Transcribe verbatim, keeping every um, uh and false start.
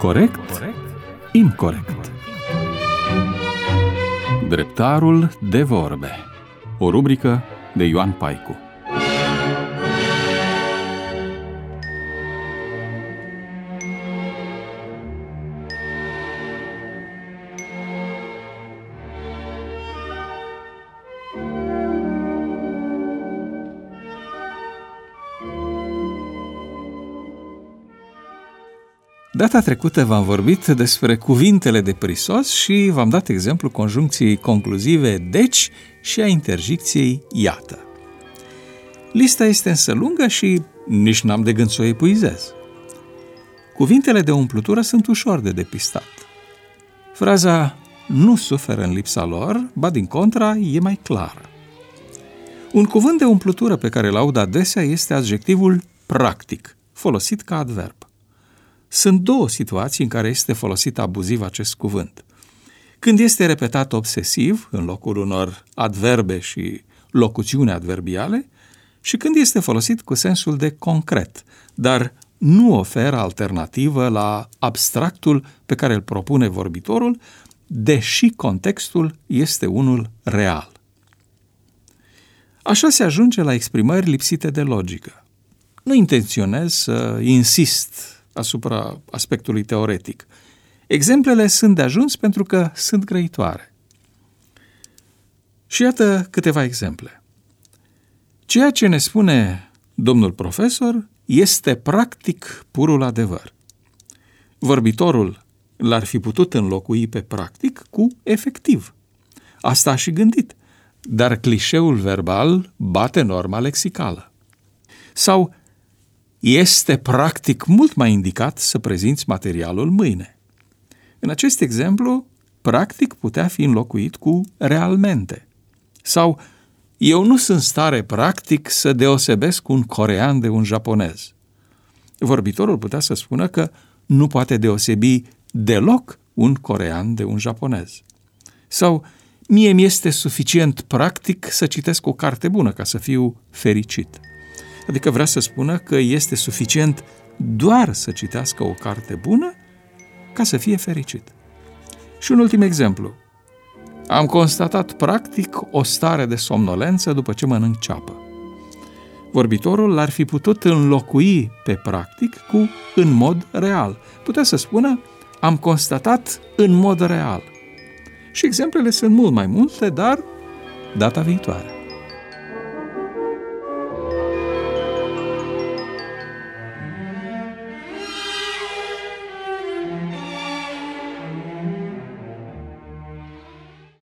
Corect? Incorect. Dreptarul de vorbe. O rubrică de Ioan Paicu. Data trecută v-am vorbit despre cuvintele de prisos și v-am dat exemplu conjuncției concluzive deci și a interjecției iată. Lista este însă lungă și nici n-am de gând să o epuizez. Cuvintele de umplutură sunt ușor de depistat. Fraza nu suferă în lipsa lor, ba din contra, e mai clară. Un cuvânt de umplutură pe care îl aud adesea este adjectivul practic, folosit ca adverb. Sunt două situații în care este folosit abuziv acest cuvânt. Când este repetat obsesiv, în locul unor adverbe și locuțiuni adverbiale, și când este folosit cu sensul de concret, dar nu oferă alternativă la abstractul pe care îl propune vorbitorul, deși contextul este unul real. Așa se ajunge la exprimări lipsite de logică. Nu intenționez să insist asupra aspectului teoretic. Exemplele sunt de ajuns pentru că sunt grăitoare. Și iată câteva exemple. Ceea ce ne spune domnul profesor este practic purul adevăr. Vorbitorul l-ar fi putut înlocui pe practic cu efectiv. Asta a și gândit, dar clișeul verbal bate norma lexicală. Sau este practic mult mai indicat să prezinți materialul mâine. În acest exemplu, practic putea fi înlocuit cu realmente. Sau eu nu sunt stare practic să deosebesc un corean de un japonez. Vorbitorul putea să spună că nu poate deosebi deloc un corean de un japonez. Sau mie mi-este suficient practic să citesc o carte bună ca să fiu fericit. Adică vrea să spună că este suficient doar să citească o carte bună ca să fie fericit. Și un ultim exemplu. Am constatat practic o stare de somnolență după ce mănânc ceapă. Vorbitorul l-ar fi putut înlocui pe practic cu în mod real. Putea să spună am constatat în mod real. Și exemplele sunt mult mai multe, dar data viitoare.